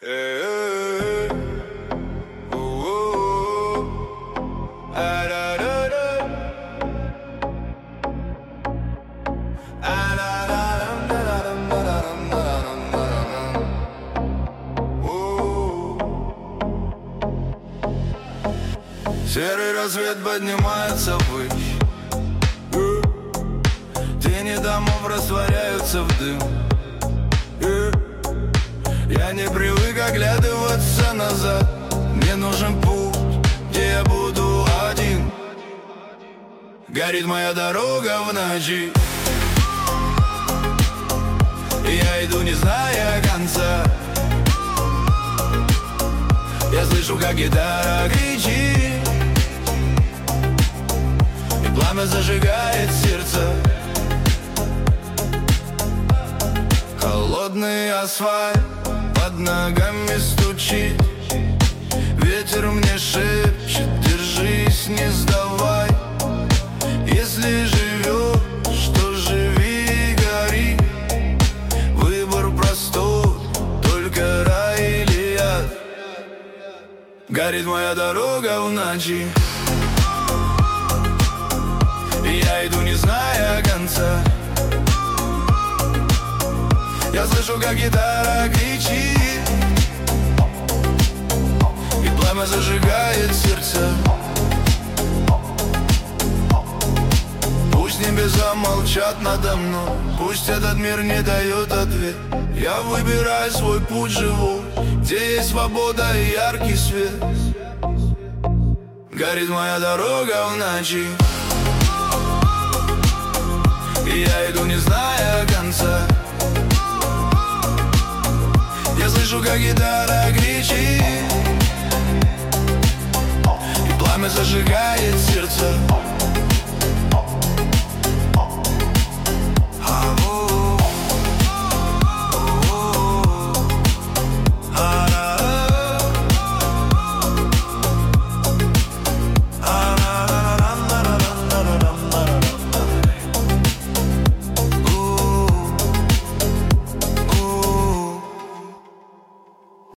Серый рассвет поднимается ввысь, тени домов растворяются в дым. Я не привык оглядываться назад. Мне нужен путь, где я буду один. Горит моя дорога в ночи, и я иду, не зная конца. Я слышу, как гитара кричит, и пламя зажигает сердце. Холодный асфальт под ногами стучит, ветер мне шепчет: держись, не сдавай. Если живешь, то живи и гори. Выбор простой, только рай или ад. Горит моя дорога в ночи, и я иду, не зная конца. Я слышу, как гитара кричит, и пламя зажигает сердце. Пусть небеса молчат надо мной, пусть этот мир не дает ответ. Я выбираю свой путь живой, где есть свобода и яркий свет. Горит моя дорога в ночи, и я иду, не зная конца. Я слышу, как гитара кричит, и пламя зажигает сердце.